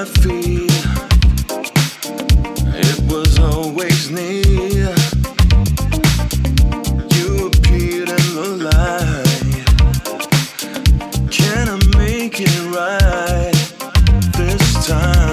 feet. It was always near. You appeared in the light. Can I make it right this time?